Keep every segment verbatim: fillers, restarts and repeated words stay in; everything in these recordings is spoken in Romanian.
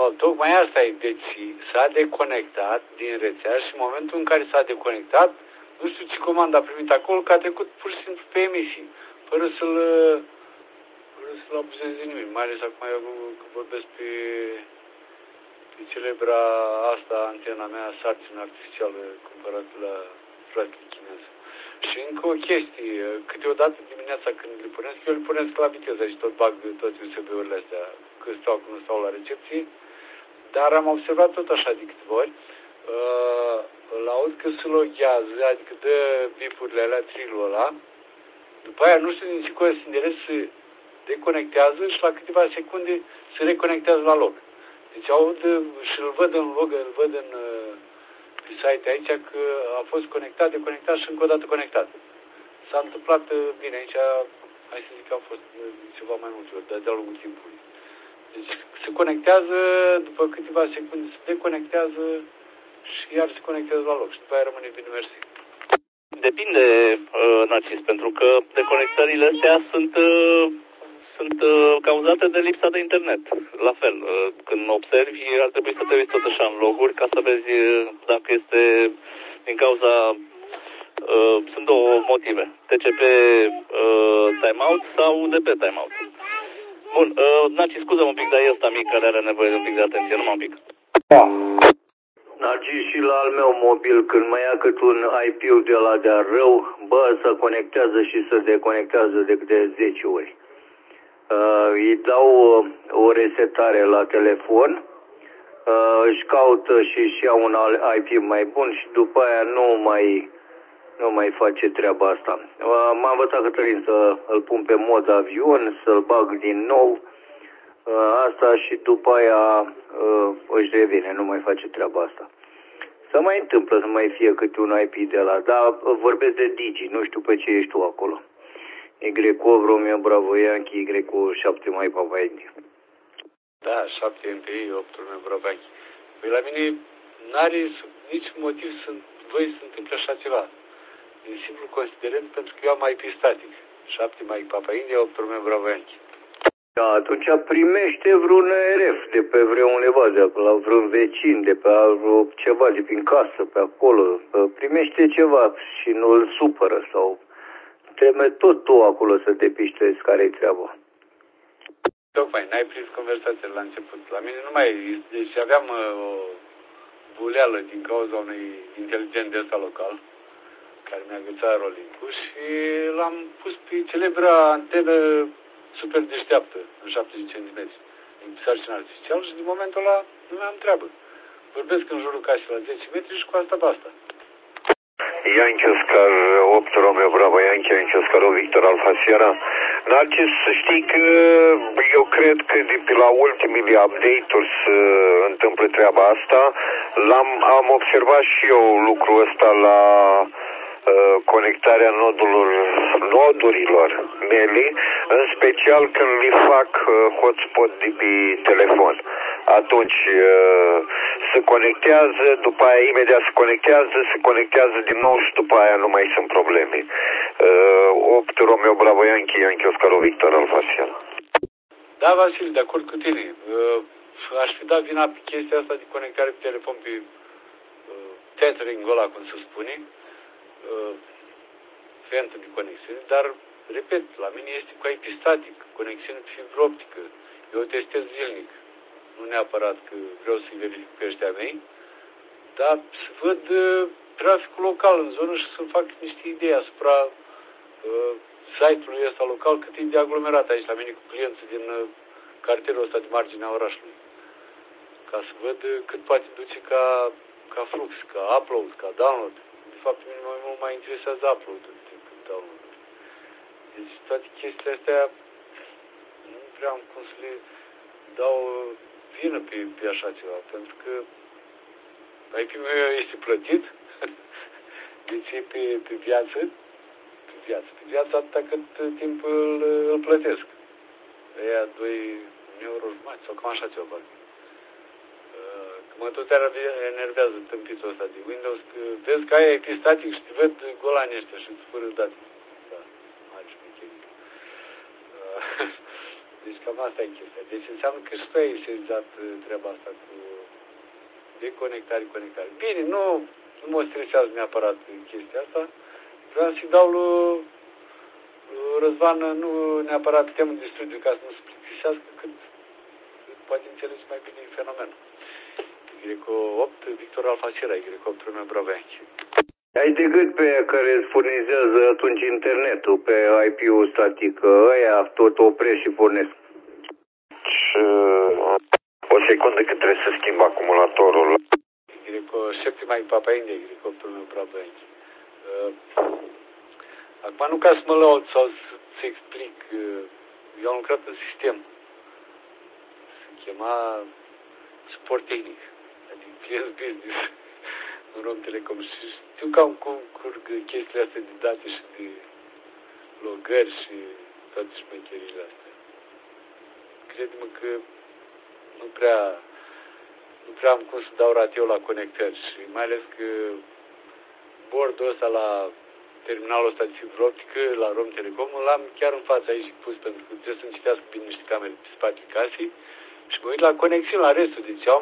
sau tocmai asta e, deci s-a deconectat din rețea și în momentul în care s-a deconectat, nu știu ce comandă a primit acolo, că a trecut pur și simplu pe emisii, fără să-l fără să-l abuzeze nimeni, mai ales acum eu că vorbesc pe, pe celebra asta, antena mea, sarcină artificială cumpărată la fratele chinez. Și încă o chestie, câteodată dimineața când le punesc, eu le punesc la viteză și tot bag toate U S B-urile astea, că stau, că nu stau la recepție, dar am observat tot așa de câteva ori, uh, îl aud că se loghează, adică dă bipurile alea, trilul ăla, după aia nu știu din ce coincidere se deconectează și la câteva secunde se reconectează la loc. Deci aud și îl văd în log, îl văd în pe site aici că a fost conectat, deconectat și încă o dată conectat. S-a întâmplat bine aici, hai să zic că a fost ceva mai multe ori, de-a lungul timpului. Deci se conectează, după câteva secunde se deconectează și iar se conectează la loc și după aia rămâne bine, mersi. Depinde, uh, Narcis, pentru că deconectările astea sunt, uh, sunt uh, cauzate de lipsa de internet. La fel, uh, când observi, ar trebui să te uiți tot așa în loguri ca să vezi uh, dacă este din cauza... Uh, sunt două motive. T C P uh, timeout sau D P timeout. Bun, uh, Narcis, scuză un pic, dar e ăsta mic care are nevoie de un pic de atenție, numai un pic. Da. Narcis, și la al meu mobil, când mă ia cât un I P de la de-a rău, bă, se conectează și se deconectează de câte zece ori. Uh, îi dau uh, o resetare la telefon, uh, își caută și își ia un I P mai bun și după aia nu mai, nu mai face treaba asta. Uh, m-a învățat Cătălin să îl pun pe mod avion, să-l bag din nou. Asta și după aia uh, își revine, nu mai face treaba asta. Se mai întâmplă să mai fie câte un I P de la, dar vorbesc de Digi, nu știu pe ce ești tu acolo. Y Romeo Bravo Yankee, Y șapte mai Papa India. Da, șapte M P I, opt Romeo Bravo Yankee. Păi la mine n-are nici motiv să voi să întâmple așa ceva. Din simplu considerent pentru că eu am I P static. șapte mai Papa India, opt Romeo Bravo Yankee. Da, atunci primește vreun R F de pe vreundeva, de la vreun vecin, de pe ceva de prin casă, pe acolo. Primește ceva și nu îl supără sau trebuie tot tu acolo să te piștezi care-i treaba. Tocmai, n-ai prins conversația la început. La mine nu mai, deci aveam uh, o buleală din cauza unui inteligent de ăsta local, care mi-a agățat rolling-ul și l-am pus pe celebra antenă super deșteaptă, în șaptezeci centimetri, din sarcină artificială și din momentul ăla nu mai am treabă. Vorbesc în jurul casei la zece metri și cu asta basta. Yankee Oscar opt Romeo Bravo Yankee, Yankee Oscar Victor Alfa Sierra. Narcis, să știi că eu cred că de pe la ultimele update-uri se întâmplă treaba asta. L-am, am observat și eu lucrul ăsta la conectarea nodurilor, nodurilor mele, în special când le fac hotspot de pe telefon. Atunci se conectează, după aia imediat se conectează, se conectează din nou și după aia nu mai sunt probleme. opt Romeo Bravo Yankee, Yankee Oscar Victor Alfa Sierra. Da, Vasile, de acord cu tine. Aș fi dat vina pe chestia asta de conectare pe telefon, pe tethering-ul ăla, cum se spune, fentă de conexiune, dar, repet, la mine este cu I P static, conexiune pe fibră optică. Eu o testez zilnic. Nu neapărat că vreau să-i verific pe ăștia mei, dar să văd uh, traficul local în zonă și să-mi fac niște idei asupra uh, site-ului ăsta local, cât e de aglomerat aici la mine cu clienții din uh, cartierul ăsta de marginea orașului. Ca să văd uh, cât poate duce ca, ca flux, ca upload, ca download. De fapt, mine mai mult mai interesează upload-ul decât download-ul. Deci toate chestiile astea nu prea am cum să le dau vină pe, pe așa ceva, pentru că I P-ul meu este plătit, deci e pe, pe viață, pe viață, pe viață atâta cât timp îl, îl plătesc. Aia doi euro jumătate sau cam așa ceva. Că mă tot enervează tâmpitul ăsta de Windows, că vezi că ai I P static și te văd golanii ăștia și îți fără date. Da, mari șmecherii. Deci cam asta e chestia. Deci înseamnă că și tu ai sezat treaba asta cu deconectare, conectare. Bine, nu, nu mă stresează neapărat chestia asta. Vreau să-i dau lui Răzvan nu neapărat temă de studiu ca să nu se plictisească, cât poate înțelege mai bine fenomenul. Y opt, Victor Alfa Sierra, Y opt, Romeo Bravo Yankee. Ai decât pe aia care îți furnizează atunci internetul, pe I P-ul static, ăia tot opresc și pornesc. Și, o secundă că trebuie să schimb acumulatorul. Y șapte mai Papa India, Y opt, Romeo Bravo Yankee. Uh, acum nu ca să mă laud sau să-ți explic, uh, eu am lucrat în sistem. Se chema suport tehnic, adică client business în Rom Telecom și știu cam cum curg chestiile astea de date și de logări și toate șmecherile astea. Crede-mă că nu prea, nu prea am cum să dau rateu la conectări și mai ales că bordul ăsta la terminalul ăsta de fibră optică, la Rom Telecom, l-am chiar în fața aici pus pentru că trebuie să-mi citească bine niște camere pe spatele casei și mă uit la conexiuni, la restul. Deci am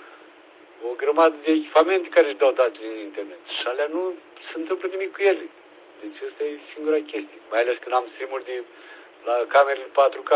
o grămadă de echipamente care își dau datele în internet și alea nu se întâmplă nimic cu ele. Deci asta e singura chestie. Mai ales când am stream-uri de la camerele patru K.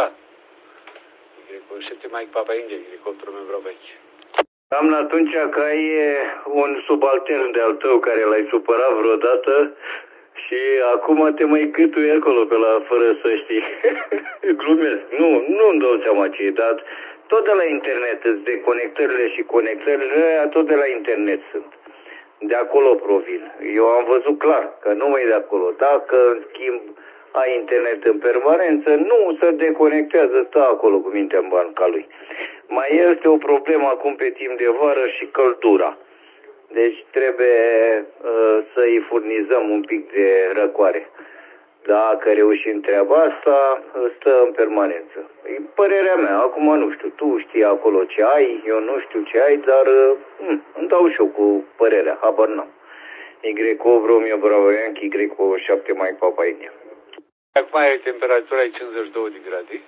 Y șapte Mike Papa India, Y opt Romeo Bravo Yankee. Am atunci că ai un subaltern de-al tău care l-ai supărat vreodată și acum te mai câtuie acolo pe la fără să știi. Glumesc. Nu, nu-mi dau seama ce e, dar tot de la internet, deconectările și conectările, tot de la internet sunt. De acolo provin. Eu am văzut clar că nu mai e de acolo. Dacă, în schimb, ai internet în permanență, nu se deconectează, stă acolo cu mintea în banca lui. Mai este o problemă acum pe timp de vară și căldura. Deci trebuie uh, să-i furnizăm un pic de răcoare. Dacă reușim treaba asta, stă în permanență. E părerea mea, acum nu știu, tu știi acolo ce ai, eu nu știu ce ai, dar uh, îmi dau și eu cu părerea, habar n-am. Y opt Romeo Bravo Yankee, Y șapte Mike Papa India. Acum e temperatura e cincizeci și două de grade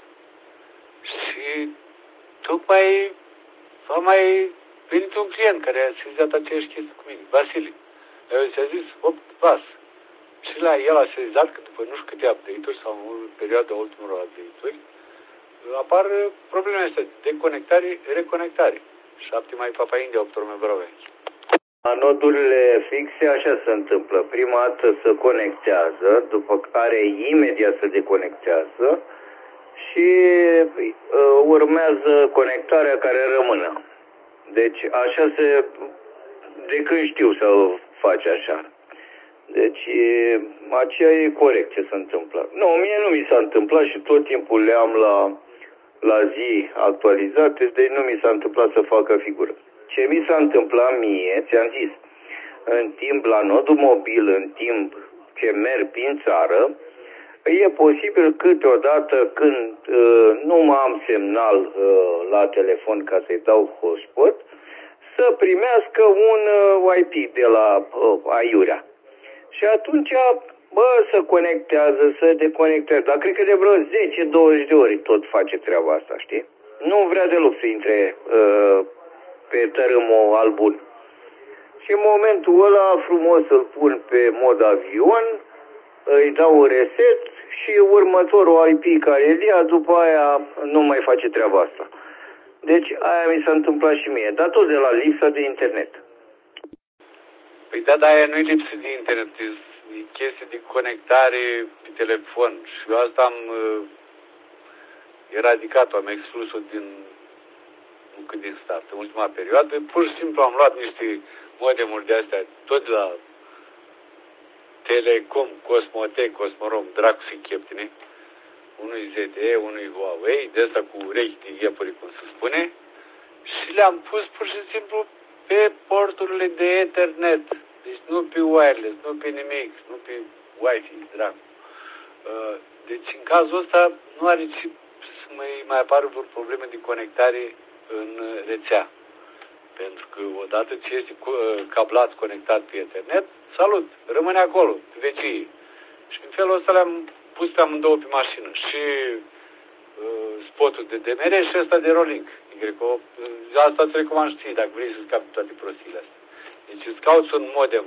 și tocmai a mai venit un client care a sezizat aceeași chestie cu mine, Vasile. Eu ți-a zis opt vas. Și la el a sezizat că după nu știu câte update-uri sau în perioada ultimor update-uri apar problemele astea de conectare, reconectare. șapte mai Papa India, opt Romeo Bravo Yankee. La nodurile fixe așa se întâmplă. Prima dată se conectează, după care imediat se deconectează și uh, urmează conectarea care rămâne. Deci așa se, de când știu să face așa. Deci aceea e corect ce se întâmplă. Nu, mie nu mi s-a întâmplat și tot timpul le am la, la zi actualizate, deci nu mi s-a întâmplat să facă figură. Ce mi s-a întâmplat mie, ți-am zis, în timp la nodul mobil, în timp ce merg prin țară, e posibil câteodată când uh, nu mai am semnal uh, la telefon ca să-i dau hotspot, să primească un uh, I P de la uh, aiurea. Și atunci, bă, se conectează, se deconectează, dar cred că de vreo zece douăzeci de ori tot face treaba asta, știi? Nu vrea deloc să intre uh, pe tărâmul al bun. Și în momentul ăla frumos îl pun pe mod avion, îi dau un reset și următorul I P care îl ia, după aia nu mai face treaba asta. Deci aia mi s-a întâmplat și mie, dar tot de la lipsa de internet. Păi da, dar aia nu e lipsă de internet, e, e chestie de conectare pe telefon și eu asta am uh, eradicat-o, am exclus-o din, nu cât din start, în ultima perioadă. Pur și simplu am luat niște modemuri de astea, tot de la Telecom, Cosmotec, Cosmorom, dracu și cheptine, unui Z T E, unui Huawei, de asta cu urechi de iepuri, cum se spune, și le-am pus pur și simplu pe porturile de Ethernet. Deci nu pe wireless, nu pe nimic, nu pe Wi-Fi, dracu. Deci în cazul ăsta nu are ce să mai, mai apară vreo probleme de conectare în rețea. Pentru că odată ce este cablat, conectat pe Ethernet, salut, rămâne acolo, pe vecie. Și în felul ăsta le-am pus pe amândouă pe mașină. Și uh, spotul de D M R și ăsta de Rolling. Y-o, asta îți recomand știi dacă vrei să scapi toate prostiile astea. Deci îți cauți un modem.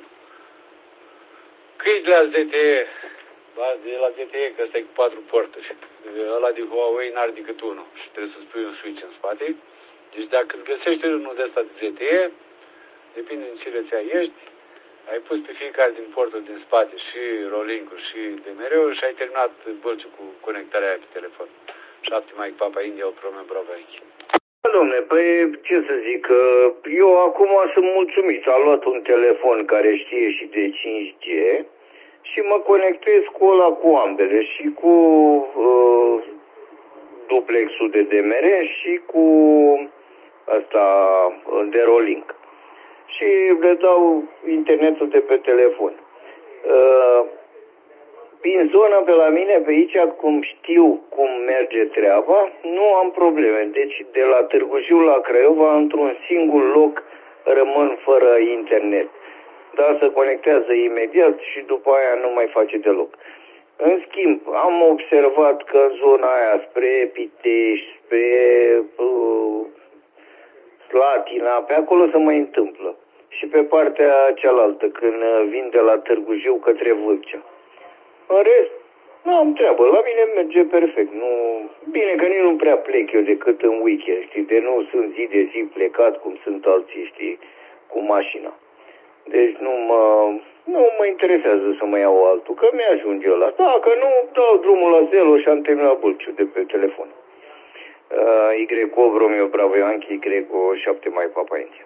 Cât de la Z T E, de la Z T E, că ăsta e cu patru porturi. Ăla de Huawei n-are decât unul și trebuie să spui un switch în spate. Deci dacă îți găsești unul de ăsta de Z T E, depinde din ce rețea ești, ai pus pe fiecare din portul din spate și Rolling-ul și D M R-ul și ai terminat bălciul cu conectarea aia pe telefon. șapte Mike Papa India, o problemă bravo aici. Dom'le, păi ce să zic, eu acum sunt mulțumit. Am luat un telefon care știe și de cinci G și mă conectez cu ăla cu ambele, și cu uh, duplexul de D M R și cu asta de Rolling. Și le dau internetul de pe telefon. Uh, Prin zona pe la mine, pe aici, cum știu cum merge treaba, nu am probleme. Deci de la Târgu Jiu la Craiova, într-un singur loc, rămân fără internet. Dar se conectează imediat și după aia nu mai face deloc. În schimb, am observat că în zona aia spre Pitești, spre uh, Slatina, pe acolo se mai întâmplă. Și pe partea cealaltă, când vin de la Târgu Jiu către Vâlcea. În rest, nu am treabă. La mine merge perfect. Nu... Bine că nici nu prea plec eu decât în weekend, știi? De nu sunt zi de zi plecat cum sunt alții, știi, cu mașina. Deci nu mă, nu mă interesează să mă iau altul, că mi-ajunge ăla. Dacă nu, dau drumul la Zelo și am terminat bulciul de pe telefon. Uh, Y-O Romeo Bravo Yankee, Y-O șapte Mai Papa India.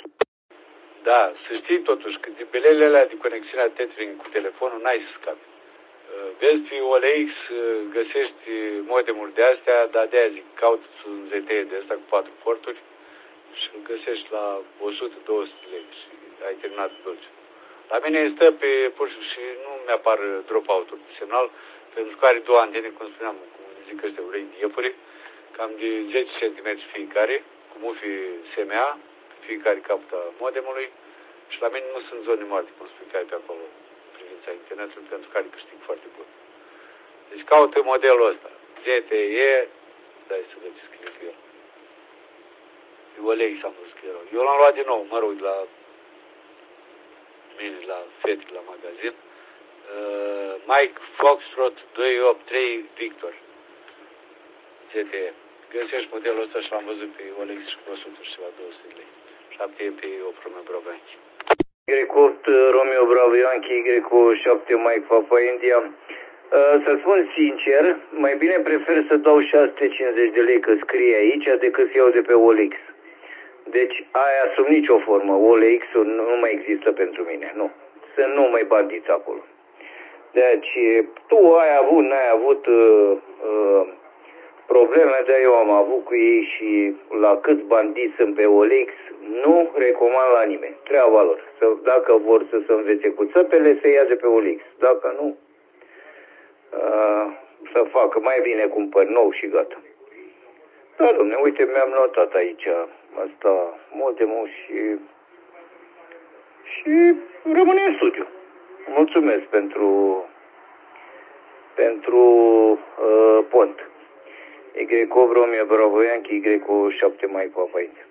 Da, să știi totuși că de belele alea de conexiunea tethering cu telefonul n-ai să scapi. Vezi pe O L X, găsești modemuri de astea, dar de-aia zic, cauți un Z T E de ăsta cu patru porturi și îl găsești la o sută două sute lei și ai terminat dulce. La mine stă pe pur și nu mi-apar drop-out-uri de semnal, pentru că are două antene, cum spuneam, cum zic ăștia, urei de iepuri, cam de zece centimetri fiecare, cu mufi S M A, fiecare capăt a modemului, și la mine nu sunt zone moarte, cum spui, care pe acolo, privința internetului, pentru care câștig foarte bun. Deci caută modelul ăsta, Z T E, dai să vezi ce scrie cu el. O L X am văzut că erau. Eu l-am luat din nou, mă rog, la mine, la fete, la magazin. Uh, Mike Foxtrot doi opt trei Victor. Z T E. Găsești modelul ăsta și l-am văzut pe O L X și pe o sută și la două sute lei. șapte pe o Romeo Bravo Yankee. Y opt Romeo Bravo Yankee, Y șapte Mike Papa India. Uh, să spun sincer, mai bine prefer să dau șase sute cincizeci de lei că scrie aici decât să iau de pe O L X. Deci aia sub nicio formă, O L X-ul nu mai există pentru mine, nu. Sunt numai bandiți acolo. Deci tu ai avut, n-ai avut uh, uh, probleme, de eu am avut cu ei și la câți bandiți sunt pe O L X, nu recomand la nimeni. Treaba lor. Să, dacă vor să se învețe cu țăpele, să ia de pe O L X. Dacă nu, uh, să facă mai bine cumpăr nou și gata. Da, domne, uite, mi-am notat aici asta, modemul și, și rămâne în studiu. Mulțumesc pentru, pentru uh, pont. Y Romeo Bravo Yankee, Y șapte Mai Papa India.